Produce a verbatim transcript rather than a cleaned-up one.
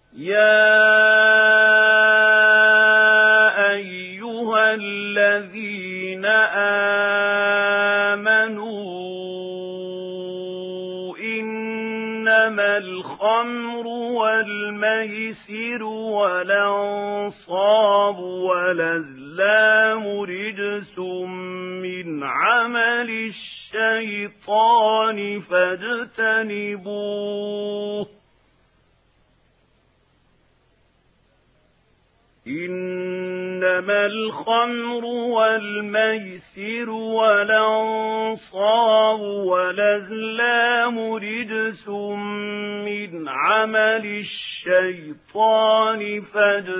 يا أيها الذين آمنوا إنما الخمر والميسر والأنصاب والأزلام رجس من عمل الشيطان فاجتنبوه إنما الخمر والميسر والأنصاب والأزلام رجس من عمل الشيطان فاجتنبوه